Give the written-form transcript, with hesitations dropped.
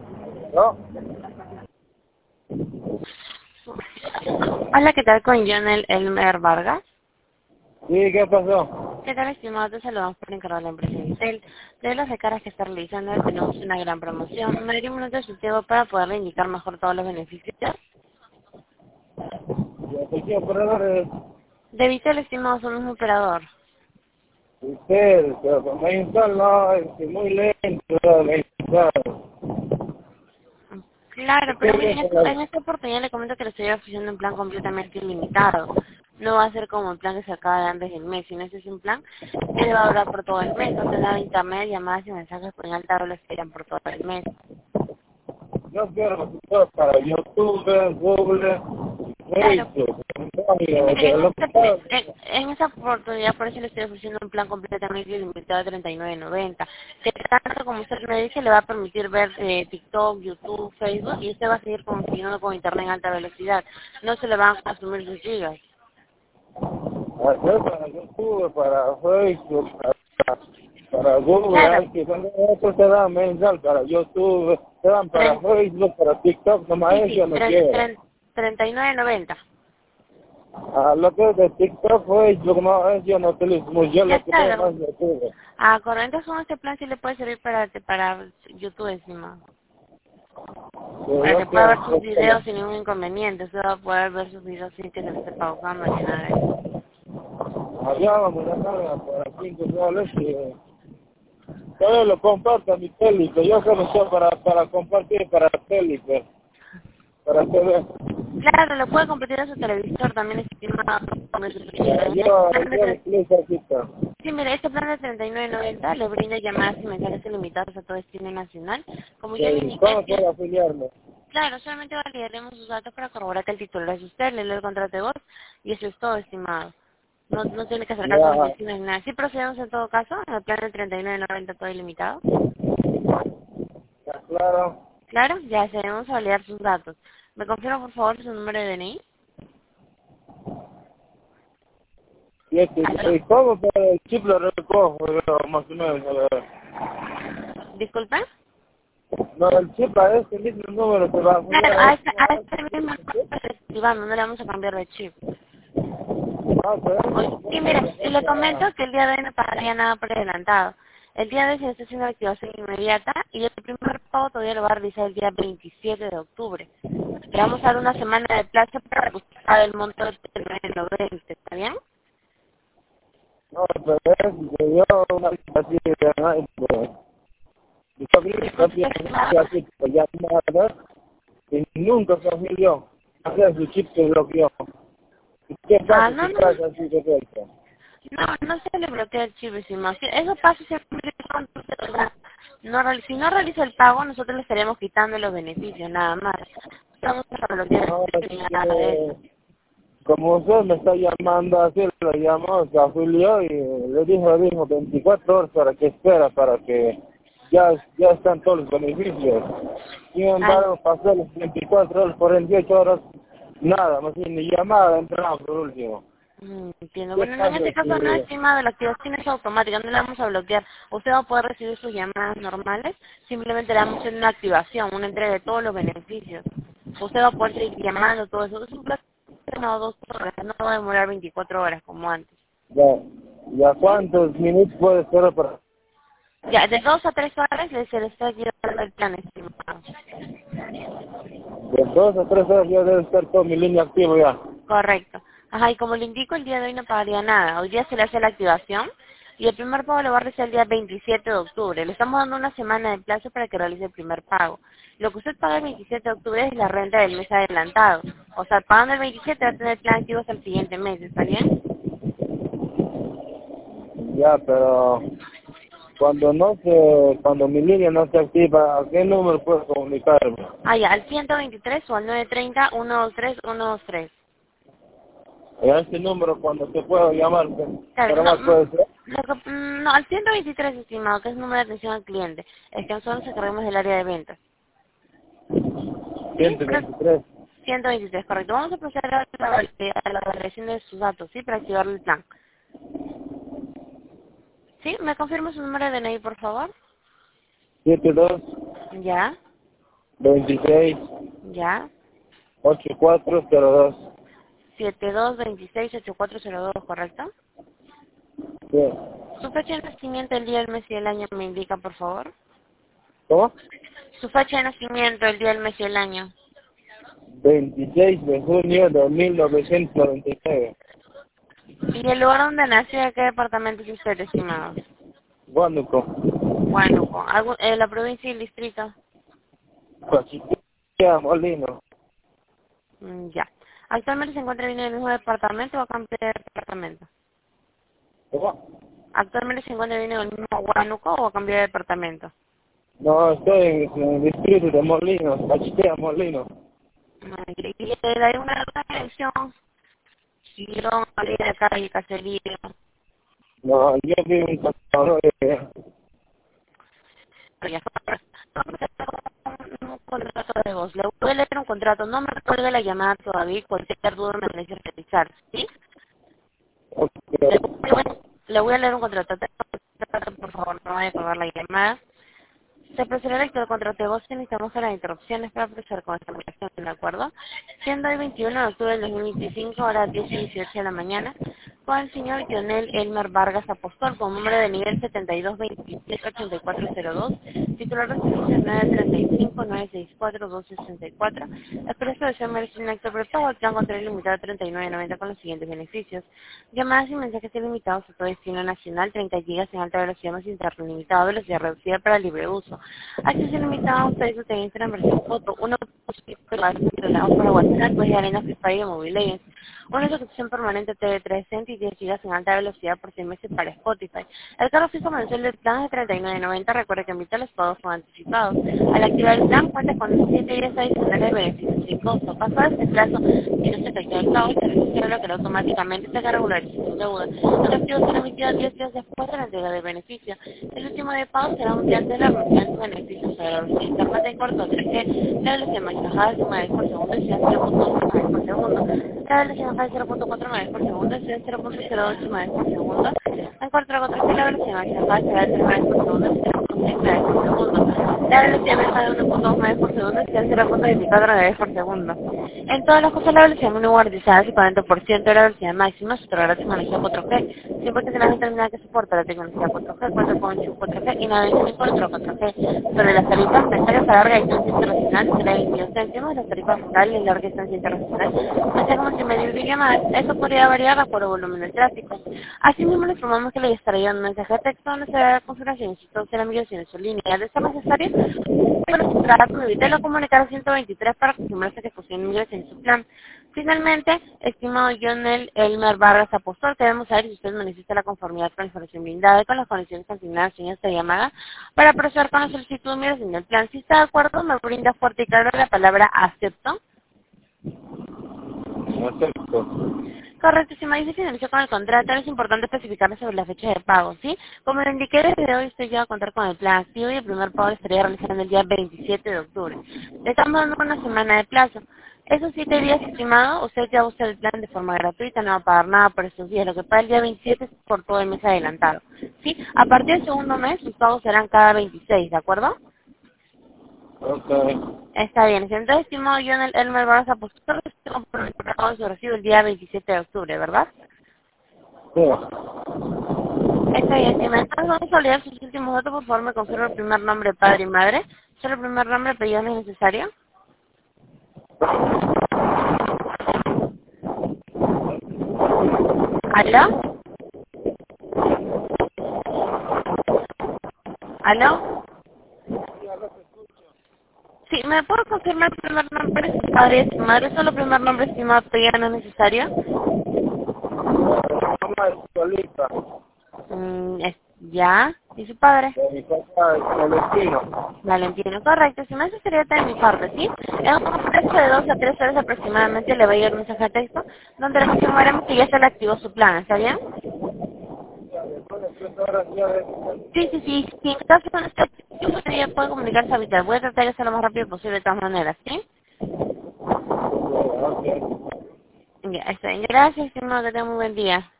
¿No? Hola, ¿qué tal con Elmer Vargas? Sí, ¿qué pasó? ¿Qué tal, estimado? Te saludamos por encargo de la empresa Intel. De las caras que está realizando, tenemos una gran promoción. Me daría un minuto de su tiempo para poderle indicar mejor todos los beneficios. Yo te quiero operadores. De Vitel, estimado, somos un operador. Usted, pero con la install no, es muy lento la install. Claro, pero Usted mire, ve con en esta oportunidad le comento que le estoy ofreciendo un plan completamente ilimitado. No va a ser como el plan que se acaba de antes del mes, sino este es un plan que le va a durar por todo el mes. Va a tener internet, llamadas y mensajes con alta velocidad por todo el mes. yo quiero resultados para YouTube, Google, Claro. Facebook, Sí, mire, pero lo que pasa, en esta oportunidad por eso le estoy ofreciendo un plan completamente ilimitado de 39.90. Que tanto como usted me dice le va a permitir ver TikTok, YouTube, Facebook y usted va a seguir consiguiendo con internet en alta velocidad. No se le van a consumir sus gigas. hacer para YouTube, para Facebook, para Google, Claro, hay que cuando esto te dan mensual para YouTube, te dan para tren- Facebook, para TikTok, nomás sí, eso yo sí, no quiero. 39.90. Lo que es de TikTok, Facebook, no, eso yo no utilizo mucho, yo Ya lo que está, tengo más YouTube. corrientes con este plan sí le puede servir para YouTube encima. Yo Para que no pueda ver quiero, sus videos sin ningún inconveniente. Usted va a poder ver sus videos sin que se le esté pausando ni nada de eso. allá vamos a carga para $5 y todo lo comparto a mi tele, que yo solo para compartir para tele, para TV. Claro, lo puede compartir a su televisor, también estimado. Yo utilizo aquí está. Sí, mire, este plan de 39.90 le brinda llamadas y mensajes ilimitados a todo destino nacional. Como ya le indiqué, ¿Cómo puedo afiliarme? claro, solamente validaremos sus datos para corroborar que el titular es usted, le lee el contrato de voz y eso es todo, estimado. No tiene que acercarse a la Ya, oficina ni nada. Sí procedemos en todo caso, en el plan de 39.90 todo ilimitado. ya claro. Claro, ya debemos validar sus datos. ¿Me confirma por favor su número de DNI? ¿Aló? ¿Y cómo para el chip lo recojo? Más o menos, a ver. ¿Disculpa? No, el chip a este mismo número se va a Claro, afiliar a este. a este mismo activando, no le vamos a cambiar de chip. Ah, Y mire, y le comento que el día de hoy no pagaría nada por adelantado. El día de hoy se está haciendo la activación inmediata y el primer pago todavía lo va a realizar el día 27 de octubre. Le vamos a dar una semana de plazo para que usted pague el monto del 90, ¿está bien? no, pero es que yo una así de nada, y también Disculpe, así que ya nada, y nunca se afilió. Hacer su chip se bloqueó. ¿Y qué pasa no, si no, pasa así de vuelta? no se le bloquea el chip, estimado. Eso pasa siempre cuando usted si no realiza el pago, nosotros le estaríamos quitando los beneficios, nada más. No vamos a bloquear No, el es chip ni nada de eso. como usted me está llamando así, lo llamó, se afilió y le dijo 24 horas para que espera, para que ya están todos los beneficios. Sin Ah, embargo, pasó las 24 horas, 48 horas, nada, más bien ni llamada entraba por último. entiendo. ¿Qué Bueno, no, en pasa este caso no, si... estimado, la activación es automática, no le vamos a bloquear. Usted va a poder recibir sus llamadas normales, simplemente le vamos a hacer una activación, una entrega de todos los beneficios. Usted va a poder seguir llamando, todo eso. Es un plazo de 1 o 2 horas, no va a demorar 24 horas como antes. ya ¿Sí? cuántos minutos puede esperar para... Ya, de 2 a 3 horas se le está llevando el plan, estimado. De 2 a 3 horas ya debe estar toda mi línea activa ya. Correcto. Ajá, y como le indico, el día de hoy no pagaría nada. Hoy día se le hace la activación y el primer pago lo va a realizar el día 27 de octubre. Le estamos dando una semana de plazo para que realice el primer pago. Lo que usted paga el 27 de octubre es la renta del mes adelantado. O sea, pagando el 27 va a tener el plan activo hasta el siguiente mes, ¿está bien? Ya, pero... cuando mi línea no se activa, ¿a qué número puedo comunicarme? Ah, ya, al 123 o al 930-123-123. A este número cuando te puedo llamar, Claro, pero más puede ser. no, al 123, estimado, que es el número de atención al cliente. Es que nosotros nos encargamos del área de ventas. ¿Sí? 123. 123, correcto. Vamos a proceder a la validación de sus datos, ¿sí? Para activar el plan. ¿Sí? ¿Me confirma su número de DNI, por favor? 72. Ya. 26 ¿Ya? 8402. 72268402, ¿correcto? Sí. Su fecha de nacimiento, el día, el mes y el año me indica, por favor. ¿Cómo? Su fecha de nacimiento, el día, el mes y el año. 26 de junio de 1999. ¿Y el lugar donde nació, de qué departamento es usted, estimado? Huánuco. Huánuco. ¿La provincia y el distrito? Pachiquilla, Molino. Ya. ¿Actualmente se encuentra viviendo en el mismo departamento o ha cambiado de departamento? ¿Cómo? ¿Actualmente se encuentra viviendo en el mismo Huánuco o ha cambiado de departamento? No, estoy en el distrito de Molino, Pachiquilla, Molino. ¿Y hay una dirección? Girón, María de Calle, Caserío. No, yo vivo en Castro. Un contrato de voz. Le voy a leer un contrato. No me recuerdo la llamada todavía. Cualquier duda me necesita realizar. ¿Sí? Le voy a leer un contrato. Por favor, no vaya a colgar la llamada. Se procederá a lectura del contrato de voz y necesitamos las interrupciones para proceder con esta aplicación, ¿de acuerdo? Siendo el 21 de octubre del 2025, a las 10 y 18 de la mañana, con el señor Lionel Elmer Vargas Apóstol, con número de nivel 72278402, titular de servicio 935-964-264. El precio de ser merece un acto prepago, el plan contra limitado a 39.90 con los siguientes beneficios. Llamadas y mensajes ilimitados a todo destino nacional, 30 gigas en alta velocidad más internet limitado, velocidad reducida para libre uso. Acceso limitado a un Facebook de Instagram versión foto, una para WhatsApp, pues de Arena Free Fire y Mobile Legends. Una suscripción permanente TV3 Cent y 10 GB en alta velocidad por 6 meses para Spotify. El cargo fijo mensual del plan es de 39.90. Recuerde que emite los pagos son anticipados. Al activar el plan, cuenta con 7 días adicionales de beneficios sin costo. Pasado este plazo, si no se efectúa el pago, se registra que automáticamente se regulariza su deuda. Los activos serán emitidos 10 días después de la entrega del beneficio. El último de pago será un día antes de la reunión de beneficios sobre la velocidad internet en corto 3G, la velocidad más bajada de 1 megas por segundo y 0.1 megas por segundo. La velocidad baja de 0.4 megas por segundo y 0.08 megas por segundo. En cuarto a 4 la velocidad más baja será de 3 megas por segundo y 0.6 megas por segundo. La velocidad baja de 1.2 megas por segundo y 0.24 megas por segundo. En todas las cosas la velocidad mínima guardizada es el 40% de la velocidad máxima, se otorgará tecnología 4G, siempre que se la determinada que soporta la tecnología 4G, cuenta con chip 4G y navegación por otro 4G. Sobre las tarifas mensuales a larga distancia internacional será 22 céntimos, las tarifas locales y larga distancia internacional será como multimedia y llamadas. Eso podría variar por el volumen del tráfico. Asimismo, le informamos que le estará llegando un mensaje de texto donde se dará configuración y si todo será migración en su línea. De ser necesario, evite comunicar a 123 para confirmar esa ejecución de migración en su plan. Finalmente, estimado Lionel Elmer Vargas Apóstol, queremos saber si usted manifiesta la conformidad con la información brindada y con las condiciones consignadas en esta llamada para proceder con la solicitud de migración del plan. Si está de acuerdo, me brinda fuerte y claro la palabra acepto. Acepto. Correcto, si me dice finalizó con el contrato, es importante especificarle sobre la fecha de pago, ¿sí? Como le indiqué, desde hoy usted ya va a contar con el plan activo y el primer pago lo estaría realizando el día 27 de octubre. Le estamos dando una semana de plazo. Esos 7 días, estimado, usted ya usa el plan de forma gratuita, no va a pagar nada por esos días. Lo que paga el día 27 es por todo el mes adelantado, ¿sí? A partir del segundo mes, sus pagos serán cada 26, ¿de acuerdo? Ok. Está bien. Entonces, estimado Lionel Elmer Vargas Apóstol, usted compró el pago de su recibo el día 27 de octubre, ¿verdad? Sí. Está bien, si me estás vamos a leer sus últimos datos, por favor me confirma el primer nombre, padre y madre. Solo el primer nombre, apellido no es necesario. ¿Aló? ¿Aló? Sí, ¿me puedo confirmar el primer nombre de su padre y su madre? Solo el primer nombre, estimado, apellido no es necesario. Mamá es solita. ¿Ya? ¿Y su padre? De mi papá es Valentino. Valentino, correcto. Si me hace sería de mi parte, ¿sí? En un proceso de 2 a 3 horas aproximadamente le va a llegar un mensaje de texto donde le confirmaremos que ya se le activó su plan, ¿está bien? Después de 3 horas ya de... Sí, sí, sí. Si en caso de este activo, usted ya puede comunicarse ahorita. Voy a tratar de hacerlo lo más rápido posible de todas maneras, ¿sí? Ok. Ya, está bien. Gracias, estimado. Que tenga muy buen día.